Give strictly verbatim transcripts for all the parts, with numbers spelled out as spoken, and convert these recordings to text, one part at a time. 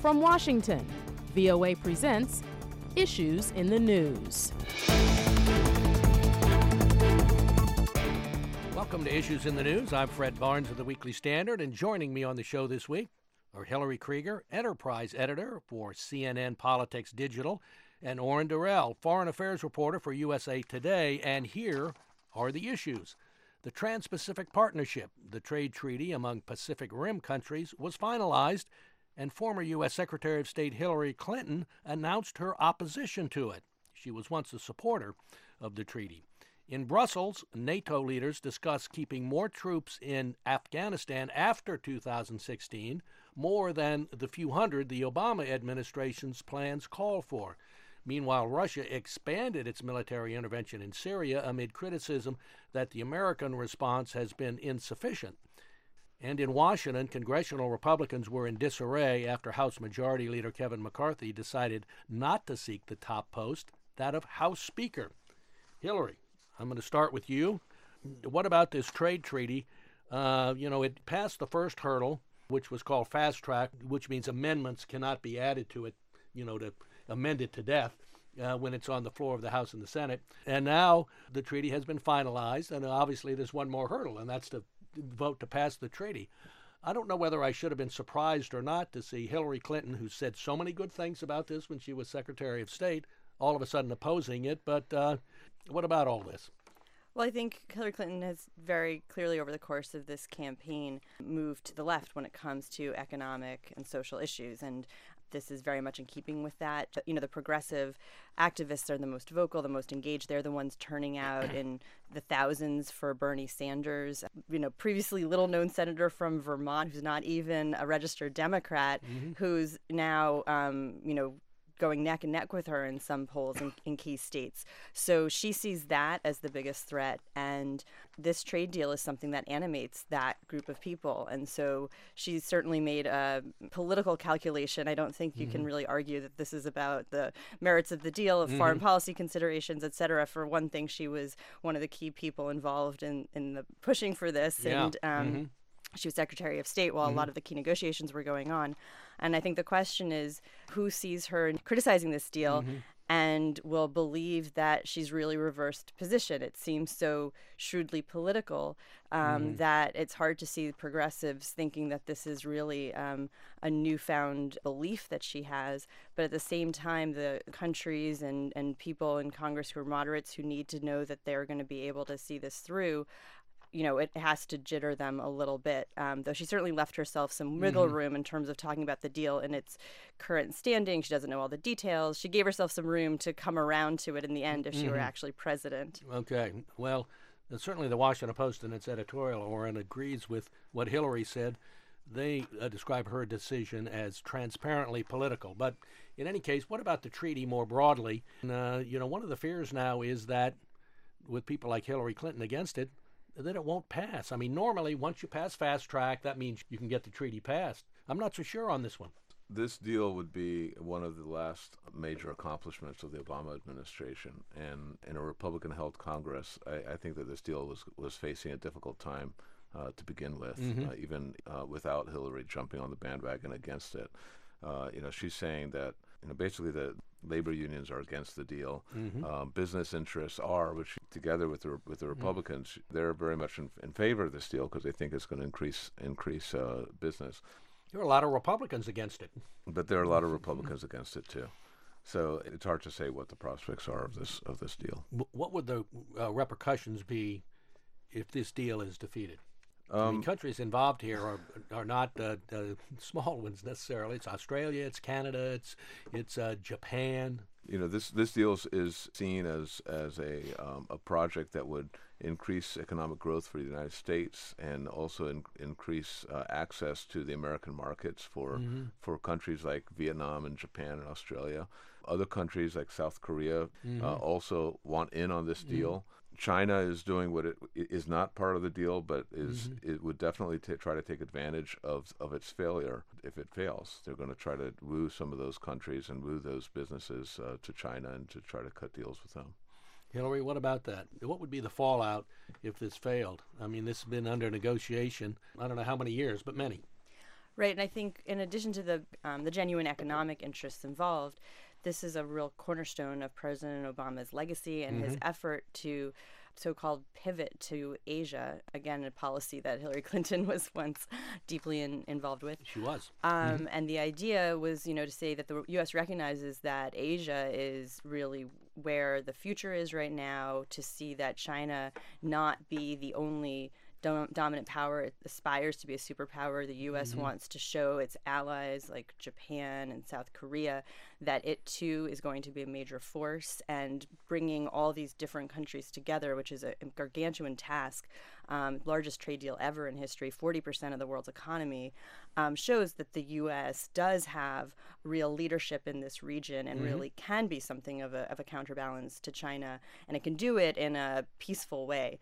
From Washington, V O A presents Issues in the News. Welcome to Issues in the News. I'm Fred Barnes of the Weekly Standard, and joining me on the show this week are Hillary Krieger, Enterprise Editor for C N N Politics Digital, and Oren Darrell, Foreign Affairs Reporter for U S A Today. And here are the issues. The Trans-Pacific Partnership, the trade treaty among Pacific Rim countries, was finalized, and former U S Secretary of State Hillary Clinton announced her opposition to it. She was once a supporter of the treaty. In Brussels, NATO leaders discuss keeping more troops in Afghanistan after two thousand sixteen, more than the few hundred the Obama administration's plans call for. Meanwhile, Russia expanded its military intervention in Syria amid criticism that the American response has been insufficient. And in Washington, congressional Republicans were in disarray after House Majority Leader Kevin McCarthy decided not to seek the top post, that of House Speaker. Hillary, I'm going to start with you. What about this trade treaty? Uh, you know, it passed the first hurdle, which was called fast track, which means amendments cannot be added to it, you know, to amend it to death uh, when it's on the floor of the House and the Senate. And now the treaty has been finalized, and obviously there's one more hurdle, and that's to vote to pass the treaty. I don't know whether I should have been surprised or not to see Hillary Clinton, who said so many good things about this when she was Secretary of State, all of a sudden opposing it. But uh, what about all this? Well, I think Hillary Clinton has very clearly over the course of this campaign moved to the left when it comes to economic and social issues. And this is very much in keeping with that. You know, the progressive activists are the most vocal, the most engaged. They're the ones turning out in the thousands for Bernie Sanders, you know, previously little-known senator from Vermont who's not even a registered Democrat, mm-hmm. who's now, um, you know, going neck and neck with her in some polls in, in key states. So she sees that as the biggest threat. And this trade deal is something that animates that group of people. And so she's certainly made a political calculation. I don't think you mm-hmm. can really argue that this is about the merits of the deal, of mm-hmm. foreign policy considerations, et cetera. For one thing, she was one of the key people involved in, in the pushing for this. Yeah. And um, mm-hmm. She was Secretary of State while mm-hmm. a lot of the key negotiations were going on. And I think the question is who sees her criticizing this deal mm-hmm. and will believe that she's really reversed position. It seems so shrewdly political um, mm-hmm. that it's hard to see progressives thinking that this is really um, a newfound belief that she has. But at the same time, the countries and, and people in Congress who are moderates who need to know that they're going to be able to see this through, you know, it has to jitter them a little bit, um, though she certainly left herself some wiggle mm-hmm. room in terms of talking about the deal in its current standing. She doesn't know all the details. She gave herself some room to come around to it in the end if mm-hmm. she were actually president. Okay. Well, certainly the Washington Post in its editorial, Oren, agrees with what Hillary said. They uh, describe her decision as transparently political. But in any case, what about the treaty more broadly? Uh, you know, one of the fears now is that with people like Hillary Clinton against it, that it won't pass. I mean, normally, once you pass fast track, that means you can get the treaty passed. I'm not so sure on this one. This deal would be one of the last major accomplishments of the Obama administration. And in a Republican-held Congress, I, I think that this deal was, was facing a difficult time uh, to begin with, mm-hmm. uh, even uh, without Hillary jumping on the bandwagon against it. Uh, you know, she's saying that, you know, basically the labor unions are against the deal. Mm-hmm. Um, business interests are, which together with the with the Republicans, mm-hmm. they're very much in, in favor of this deal because they think it's going to increase increase uh, business. There are a lot of Republicans against it. But there are a lot of Republicans mm-hmm. against it too. So it's hard to say what the prospects are of this of this deal. What would the uh, repercussions be if this deal is defeated? Um, I mean, countries involved here are are not uh, uh, small ones necessarily. It's Australia, it's Canada, it's it's uh, Japan. You know, this this deal is seen as as a um, a project that would increase economic growth for the United States and also in, increase uh, access to the American markets for mm-hmm. for countries like Vietnam and Japan and Australia. Other countries like South Korea mm-hmm. uh, also want in on this deal. Mm-hmm. China is doing what it is not part of the deal, but is mm-hmm. it would definitely t- try to take advantage of of its failure if it fails. They're going to try to woo some of those countries and woo those businesses uh, to China and to try to cut deals with them. Hillary, what about that? What would be the fallout if this failed? I mean, this has been under negotiation, I don't know how many years, but many. Right, and I think in addition to the um, the genuine economic interests involved, this is a real cornerstone of President Obama's legacy and mm-hmm. his effort to so-called pivot to Asia, again, a policy that Hillary Clinton was once deeply in, involved with. She was. Um, mm-hmm. And the idea was, you know, to say that the U S recognizes that Asia is really where the future is right now, to see that China not be the only dom- dominant power. It aspires to be a superpower. The U S mm-hmm. wants to show its allies like Japan and South Korea that it too is going to be a major force, and bringing all these different countries together, which is a gargantuan task, um, largest trade deal ever in history, forty percent of the world's economy, um, shows that the U S does have real leadership in this region and mm-hmm. really can be something of a, of a counterbalance to China, and it can do it in a peaceful way.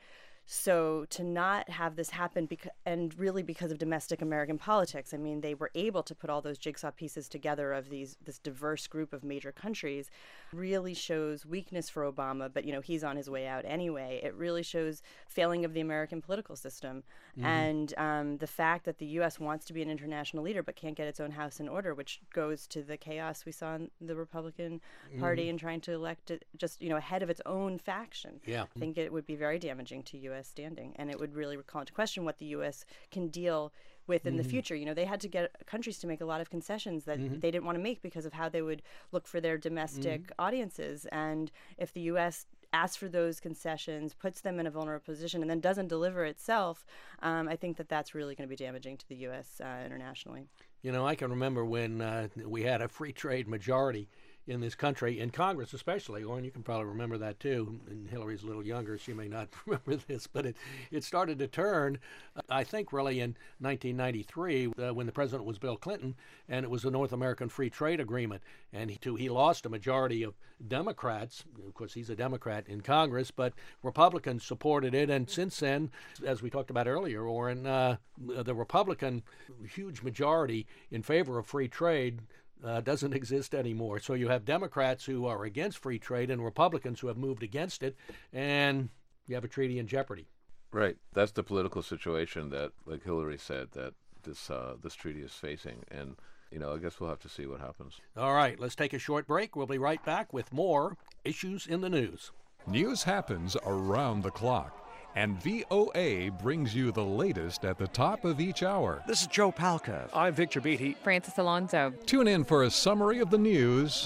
So to not have this happen, beca- and really because of domestic American politics, I mean, they were able to put all those jigsaw pieces together of these this diverse group of major countries, really shows weakness for Obama. But, you know, he's on his way out anyway. It really shows failing of the American political system. Mm-hmm. And um, the fact that the U S wants to be an international leader but can't get its own house in order, which goes to the chaos we saw in the Republican Party mm-hmm. in trying to elect it just, you know, ahead of its own faction. Yeah. I think it would be very damaging to U S standing, and it would really call into question what the U S can deal with in mm-hmm. the future. You know, they had to get countries to make a lot of concessions that mm-hmm. they didn't want to make because of how they would look for their domestic mm-hmm. audiences. And if the U S asks for those concessions, puts them in a vulnerable position, and then doesn't deliver itself, um, I think that that's really going to be damaging to the U S uh, internationally. You know, I can remember when uh, we had a free trade majority in this country, in Congress especially, Oren, you can probably remember that too, and Hillary's a little younger, she may not remember this, but it, it started to turn, uh, I think really in nineteen ninety-three, uh, when the president was Bill Clinton, and it was the North American Free Trade Agreement, and he, too, he lost a majority of Democrats, of course he's a Democrat in Congress, but Republicans supported it, and since then, as we talked about earlier, Oren, uh, the Republican huge majority in favor of free trade Uh, doesn't exist anymore. So you have Democrats who are against free trade and Republicans who have moved against it, and you have a treaty in jeopardy. Right. That's the political situation that, like Hillary said, that this uh, this treaty is facing. And, you know, I guess we'll have to see what happens. All right. Let's take a short break. We'll be right back with more Issues in the News. News happens around the clock, and V O A brings you the latest at the top of each hour. This is Joe Palca. I'm Victor Beatty. Francis Alonso. Tune in for a summary of the news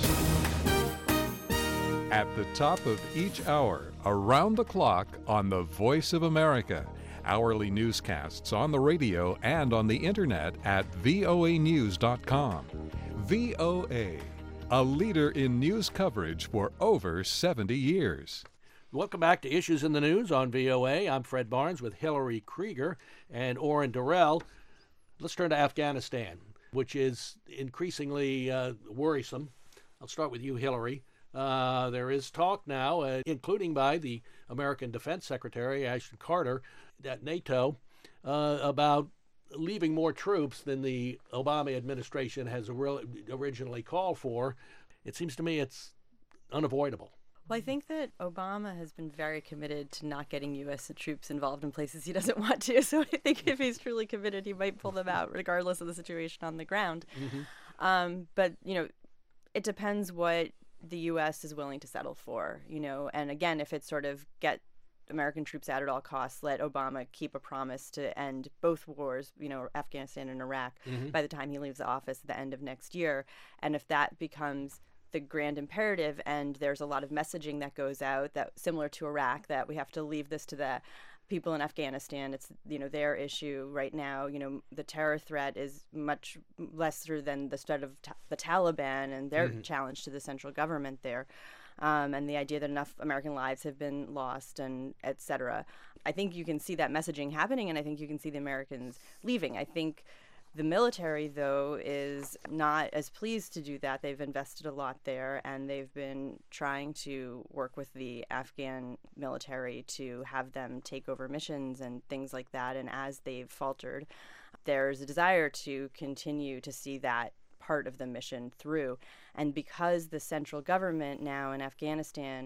at the top of each hour, around the clock on the Voice of America. Hourly newscasts on the radio and on the internet at V O A news dot com. V O A, a leader in news coverage for over seventy years. Welcome back to Issues in the News on V O A. I'm Fred Barnes with Hillary Krieger and Oren Durrell. Let's turn to Afghanistan, which is increasingly uh, worrisome. I'll start with you, Hillary. Uh, there is talk now, uh, including by the American Defense Secretary, Ashton Carter, at NATO, uh, about leaving more troops than the Obama administration has originally called for. It seems to me it's unavoidable. Well, I think that Obama has been very committed to not getting U S troops involved in places he doesn't want to. So I think if he's truly committed, he might pull them out regardless of the situation on the ground. Mm-hmm. Um, but, you know, it depends what the U S is willing to settle for, you know. And again, if it's sort of get American troops out at all costs, let Obama keep a promise to end both wars, you know, Afghanistan and Iraq, mm-hmm. by the time he leaves the office at the end of next year. And if that becomes the grand imperative, and there's a lot of messaging that goes out that similar to Iraq, that we have to leave this to the people in Afghanistan. It's, you know, their issue right now. You know, the terror threat is much lesser than the threat of ta- the Taliban and their mm-hmm. challenge to the central government there. Um, and the idea that enough American lives have been lost, and et cetera. I think you can see that messaging happening, and I think you can see the Americans leaving. I think the military, though, is not as pleased to do that. They've invested a lot there, and they've been trying to work with the Afghan military to have them take over missions and things like that. And as they've faltered, there's a desire to continue to see that part of the mission through. And because the central government now in Afghanistan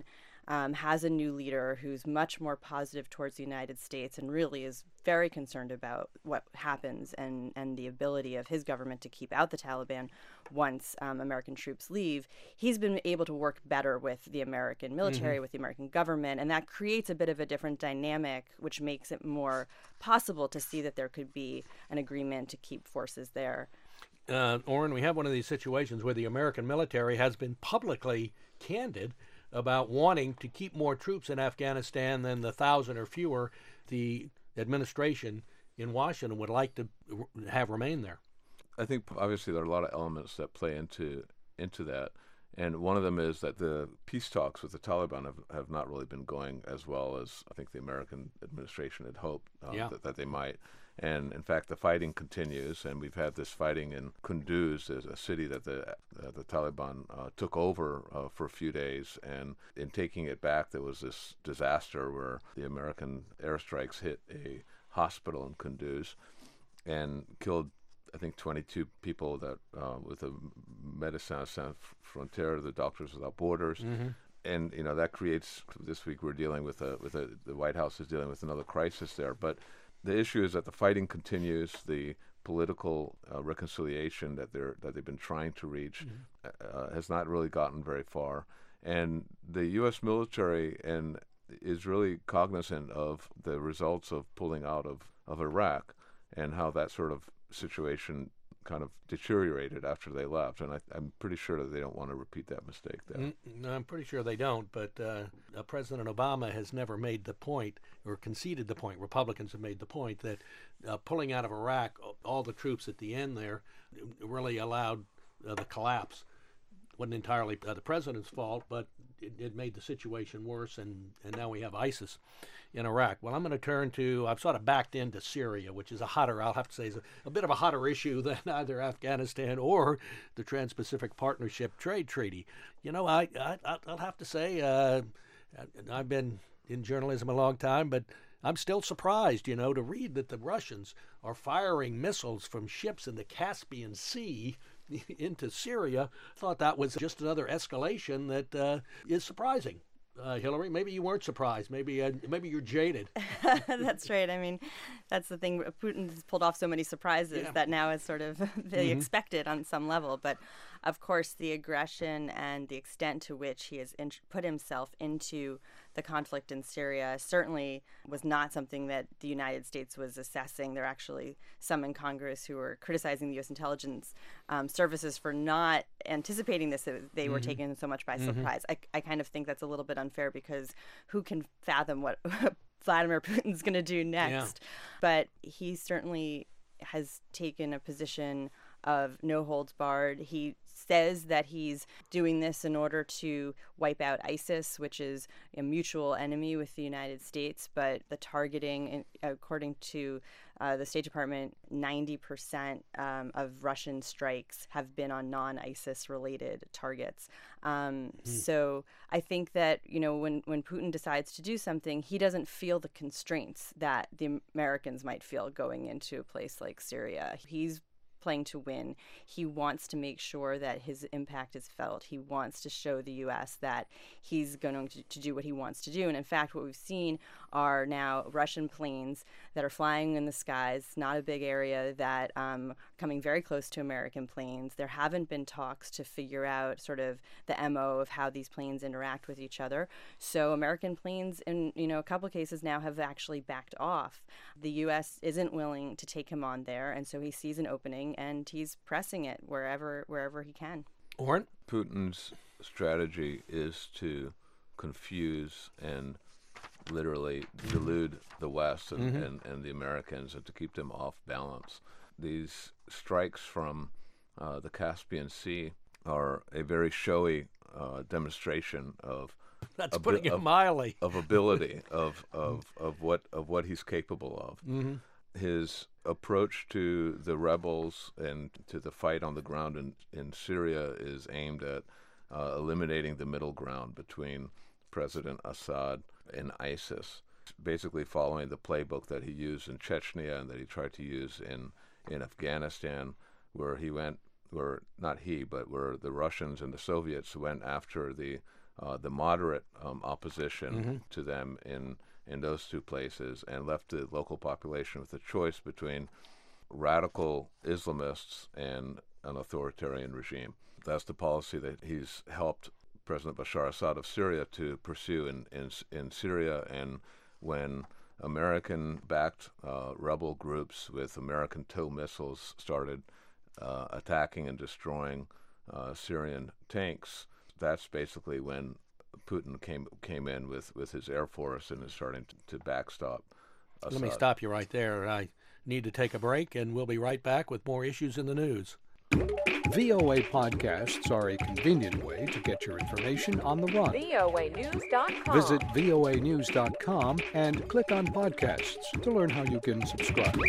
um, has a new leader who's much more positive towards the United States and really is very concerned about what happens and, and the ability of his government to keep out the Taliban once um, American troops leave, he's been able to work better with the American military, mm-hmm. with the American government, and that creates a bit of a different dynamic, which makes it more possible to see that there could be an agreement to keep forces there. Uh, Oren, we have one of these situations where the American military has been publicly candid about wanting to keep more troops in Afghanistan than the thousand or fewer the administration in Washington would like to have remain there. I think obviously there are a lot of elements that play into into that, and one of them is that the peace talks with the Taliban have, have not really been going as well as I think the American administration had hoped um, yeah. that, that they might. And in fact, the fighting continues, and we've had this fighting in Kunduz, a city that the uh, the Taliban uh, took over uh, for a few days. And in taking it back, there was this disaster where the American airstrikes hit a hospital in Kunduz and killed, I think, twenty-two people that uh, with the Médecins Sans Frontières, the Doctors Without Borders. Mm-hmm. And you know that creates. This week we're dealing with a with a the White House is dealing with another crisis there, but. The issue is that the fighting continues. The political uh, reconciliation that they're that they've been trying to reach mm-hmm. uh, has not really gotten very far, and the U S military and is really cognizant of the results of pulling out of, of Iraq and how that sort of situation kind of deteriorated after they left, and I, I'm pretty sure that they don't want to repeat that mistake there. Mm, no, I'm pretty sure they don't, but uh, uh, President Obama has never made the point or conceded the point, Republicans have made the point that uh, pulling out of Iraq all the troops at the end there really allowed uh, the collapse. Wasn't entirely uh, the president's fault, but it, it made the situation worse, and, and now we have ISIS in Iraq. Well, I'm going to turn to, I've sort of backed into Syria, which is a hotter, I'll have to say, is a, a bit of a hotter issue than either Afghanistan or the Trans-Pacific Partnership Trade Treaty. You know, I, I, I'll have to say, uh, I've been in journalism a long time, but I'm still surprised, you know, to read that the Russians are firing missiles from ships in the Caspian Sea into Syria. I thought that was just another escalation that uh, is surprising. Uh, Hillary, maybe you weren't surprised. Maybe uh, maybe you're jaded. That's right. I mean, that's the thing. Putin has pulled off so many surprises yeah. that now is sort of really mm-hmm. expected on some level. But, of course, the aggression and the extent to which he has in- put himself into the conflict in Syria certainly was not something that the United States was assessing. There are actually some in Congress who were criticizing the U S intelligence um, services for not anticipating this. They mm-hmm. were taken so much by mm-hmm. surprise. I, I kind of think that's a little bit unfair because who can fathom what Vladimir Putin's going to do next? Yeah. But he certainly has taken a position of no holds barred. He says that he's doing this in order to wipe out ISIS, which is a mutual enemy with the United States. But the targeting, according to uh, the State Department, ninety percent um, of Russian strikes have been on non-ISIS related targets. Um, mm. So I think that, you know, when, when Putin decides to do something, he doesn't feel the constraints that the Americans might feel going into a place like Syria. He's playing to win. He wants to make sure that his impact is felt. He wants to show the U S that he's going to, to do what he wants to do. And in fact, what we've seen are now Russian planes that are flying in the skies, not a big area, that um, coming very close to American planes. There haven't been talks to figure out sort of the M O of how these planes interact with each other. So American planes, in you know a couple of cases now, have actually backed off. The U S isn't willing to take him on there, and so he sees an opening and he's pressing it wherever wherever he can. Oren? Putin's strategy is to confuse and literally delude the West and, mm-hmm. and, and the Americans, and to keep them off balance. These strikes from uh, the Caspian Sea are a very showy uh, demonstration of That's abi- putting it of, mildly. of ability of, of, of what of what he's capable of. Mm-hmm. His approach to the rebels and to the fight on the ground in, in Syria is aimed at uh, eliminating the middle ground between President Assad and ISIS, basically following the playbook that he used in Chechnya and that he tried to use in, in Afghanistan, where he went, where not he, but where the Russians and the Soviets went after the uh, the moderate um, opposition Mm-hmm. to them in in those two places, and left the local population with a choice between radical Islamists and an authoritarian regime. That's the policy that he's helped President Bashar Assad of Syria to pursue in in, in Syria. And when American-backed uh, rebel groups with American tow missiles started uh, attacking and destroying uh, Syrian tanks, that's basically when Putin came came in with, with his air force and is starting to, to backstop Assad. Let me stop you right there. I need to take a break, and we'll be right back with more issues in the news. V O A podcasts are a convenient way to get your information on the run. V O A news dot com. Visit V O A news dot com and click on podcasts to learn how you can subscribe.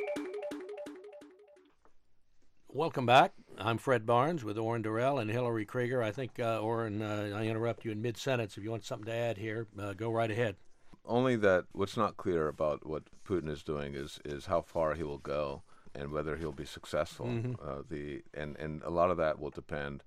Welcome back. I'm Fred Barnes with Orrin Durrell and Hillary Krieger. I think, uh, Orrin, uh, I interrupt you in mid-sentence. If you want something to add here, uh, go right ahead. Only that what's not clear about what Putin is doing is, is how far he will go and whether he'll be successful. Mm-hmm. Uh, the and, and a lot of that will depend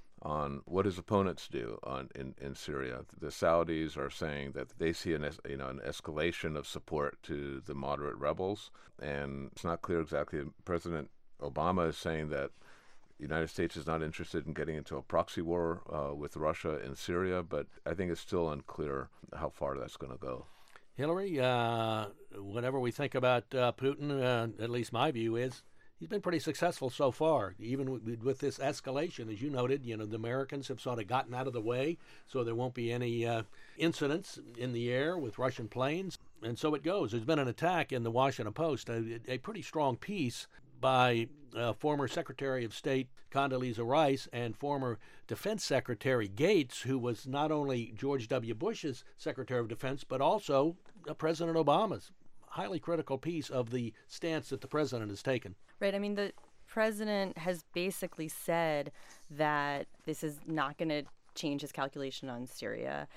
on what his opponents do on in, in Syria. The Saudis are saying that they see an es- you know an escalation of support to the moderate rebels, and it's not clear exactly. President Obama is saying that the United States is not interested in getting into a proxy war uh, with Russia in Syria, but I think it's still unclear how far that's going to go. Hillary, uh, whatever we think about uh, Putin, uh, at least my view is he's been pretty successful so far, even with, with this escalation. As you noted, you know, the Americans have sort of gotten out of the way, so there won't be any uh, incidents in the air with Russian planes. And so it goes. There's been an attack in the Washington Post, a, a pretty strong piece by uh, former Secretary of State Condoleezza Rice and former Defense Secretary Gates, who was not only George W. Bush's Secretary of Defense, but also uh, President Obama's. Highly critical piece of the stance that the president has taken. Right. I mean, the president has basically said that this is not going to change his calculation on Syria.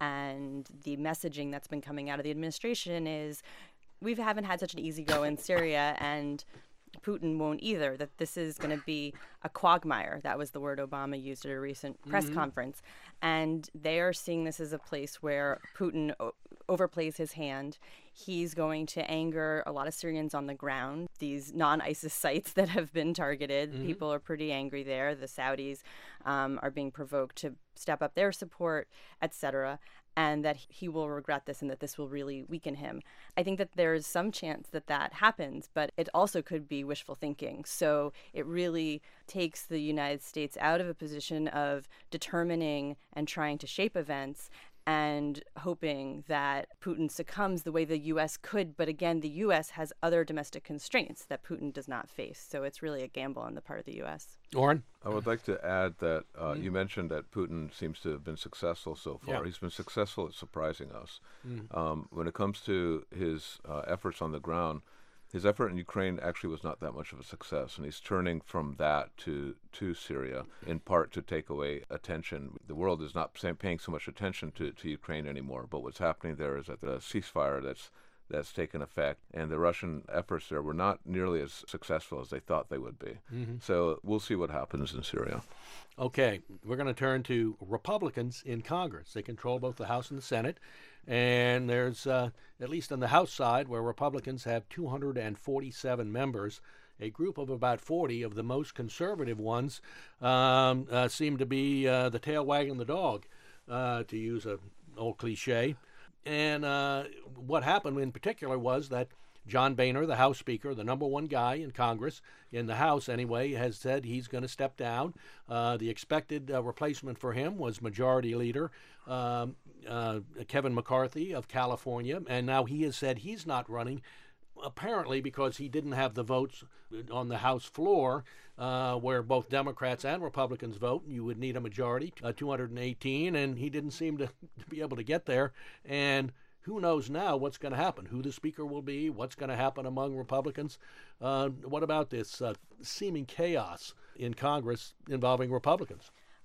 And the messaging that's been coming out of the administration is we haven't had such an easy go in Syria, and Putin won't either, that this is going to be a quagmire. That was the word Obama used at a recent press Mm-hmm. conference. And they are seeing this as a place where Putin o- overplays his hand. He's going to anger a lot of Syrians on the ground. These non-ISIS sites that have been targeted, Mm-hmm. people are pretty angry there. The Saudis um, are being provoked to step up their support, et cetera, and that he will regret this and that this will really weaken him. I think that there's some chance that that happens, but it also could be wishful thinking. So it really takes the United States out of a position of determining and trying to shape events and hoping that Putin succumbs the way the U S could. But again, the U S has other domestic constraints that Putin does not face. So it's really a gamble on the part of the U S. Orrin? I would like to add that uh, you mentioned that Putin seems to have been successful so far. Yeah. He's been successful at surprising us. Mm. Um, when it comes to his uh, efforts on the ground, his effort in Ukraine actually was not that much of a success, and he's turning from that to, to Syria, in part to take away attention. The world is not paying so much attention to, to Ukraine anymore, but what's happening there is that the ceasefire that's that's taken effect, and the Russian efforts there were not nearly as successful as they thought they would be. Mm-hmm. So we'll see what happens in Syria. Okay, we're going to turn to Republicans in Congress. They control both the House and the Senate, and there's, uh, at least on the House side, where Republicans have two hundred forty-seven members, a group of about forty of the most conservative ones um, uh, seem to be uh, the tail wagging the dog, uh, to use an old cliche. And uh, what happened in particular was that John Boehner, the House Speaker, the number one guy in Congress, in the House anyway, has said he's going to step down. Uh, the expected uh, replacement for him was Majority Leader um, uh, Kevin McCarthy of California, and now he has said he's not running, apparently because he didn't have the votes on the House floor, uh, where both Democrats and Republicans vote. You would need a majority, uh, two hundred eighteen, and he didn't seem to, to be able to get there. And who knows now what's going to happen, who the Speaker will be, what's going to happen among Republicans. Uh, what about this uh, seeming chaos in Congress involving Republicans?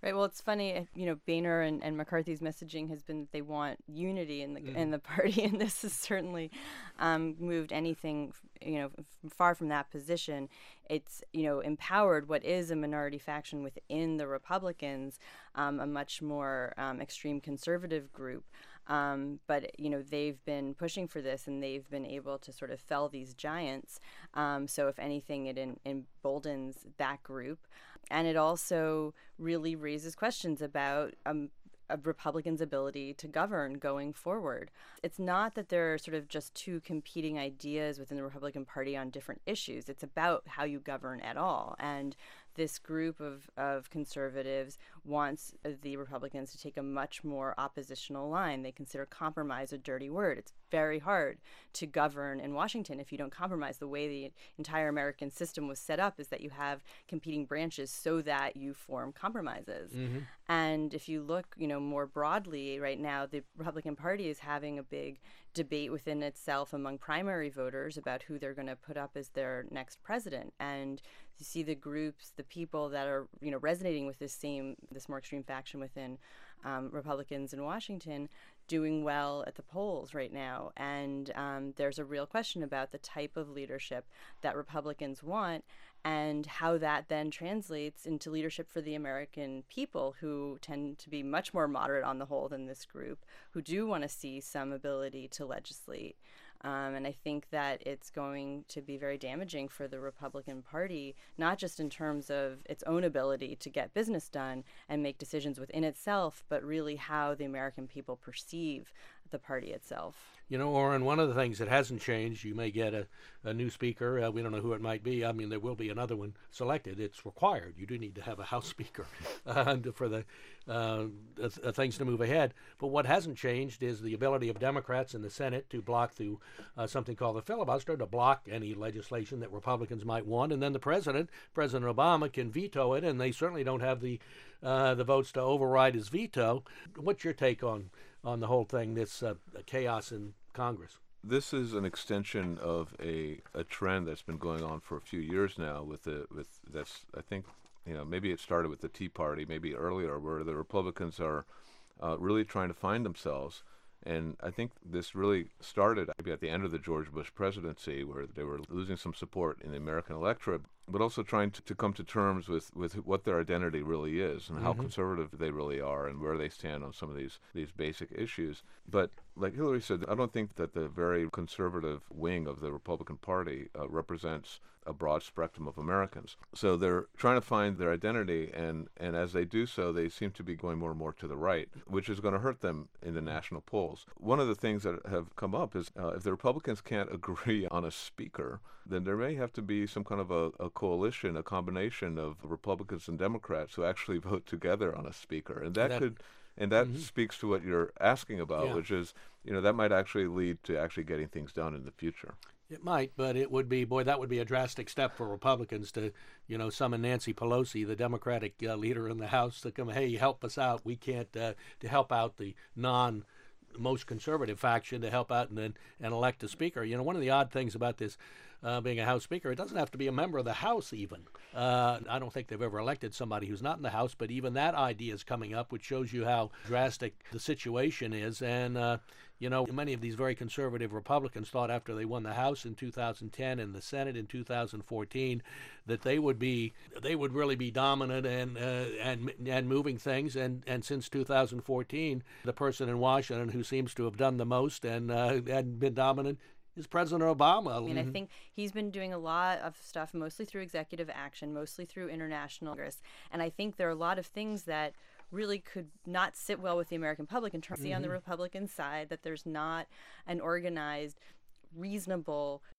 Right. Well, it's funny, you know, Boehner and, and McCarthy's messaging has been that they want unity in the mm. in the party, and this has certainly um, moved anything, you know, f- far from that position. It's, you know, empowered what is a minority faction within the Republicans, um, a much more um, extreme conservative group. Um, but, you know, they've been pushing for this, and they've been able to sort of fell these giants. Um, so if anything, it en- emboldens that group. And it also really raises questions about um, a Republicans' ability to govern going forward. It's not that there are sort of just two competing ideas within the Republican Party on different issues. It's about how you govern at all. And this group of, of conservatives wants the Republicans to take a much more oppositional line. They consider compromise a dirty word. It's very hard to govern in Washington if you don't compromise. The way the entire American system was set up is that you have competing branches so that you form compromises. Mm-hmm. And if you look, you know, more broadly right now, the Republican Party is having a big debate within itself among primary voters about who they're going to put up as their next president. And you see the groups, the people that are, you know, resonating with this same, this more extreme faction within um, Republicans in Washington doing well at the polls right now. And um, there's a real question about the type of leadership that Republicans want and how that then translates into leadership for the American people, who tend to be much more moderate on the whole than this group, who do want to see some ability to legislate. Um, and I think that it's going to be very damaging for the Republican Party, not just in terms of its own ability to get business done and make decisions within itself, but really how the American people perceive the party itself. You know, Orrin, one of the things that hasn't changed, you may get a, a new speaker. Uh, we don't know who it might be. I mean, there will be another one selected. It's required. You do need to have a House Speaker uh, for the uh, uh, things to move ahead. But what hasn't changed is the ability of Democrats in the Senate to block through uh, something called the filibuster, to block any legislation that Republicans might want. And then the president, President Obama, can veto it, and they certainly don't have the uh, the votes to override his veto. What's your take on on the whole thing, this uh, chaos in Congress? This is an extension of a, a trend that's been going on for a few years now. With the with that's I think you know maybe it started with the Tea Party, maybe earlier, where the Republicans are uh, really trying to find themselves. And I think this really started maybe at the end of the George Bush presidency, where they were losing some support in the American electorate, but also trying to, to come to terms with, with what their identity really is and mm-hmm. how conservative they really are and where they stand on some of these, these basic issues. But like Hillary said, I don't think that the very conservative wing of the Republican Party uh, represents a broad spectrum of Americans. So they're trying to find their identity, and, and as they do so, they seem to be going more and more to the right, which is going to hurt them in the national polls. One of the things that have come up is uh, if the Republicans can't agree on a speaker, then there may have to be some kind of a, a coalition, a combination of Republicans and Democrats who actually vote together on a speaker. And that, that could... And that mm-hmm. speaks to what you're asking about, yeah. which is, you know, that might actually lead to actually getting things done in the future. It might, but it would be, boy, that would be a drastic step for Republicans to, you know, summon Nancy Pelosi, the Democratic uh, leader in the House, to come, hey, help us out. We can't, uh, to help out the non most conservative faction, to help out and then and elect a speaker. You know, one of the odd things about this uh, being a House Speaker, it doesn't have to be a member of the House even. Uh, I don't think they've ever elected somebody who's not in the House, but even that idea is coming up, which shows you how drastic the situation is. And, uh, you know, many of these very conservative Republicans thought after they won the House in two thousand ten and the Senate in two thousand fourteen that they would be, they would really be dominant and uh, and and moving things. And, and since two thousand fourteen, the person in Washington who seems to have done the most and uh, and been dominant is President Obama. I mean, mm-hmm. I think he's been doing a lot of stuff, mostly through executive action, mostly through international Congress. And I think there are a lot of things that really could not sit well with the American public in terms of mm-hmm. on the Republican side, that there's not an organized, reasonable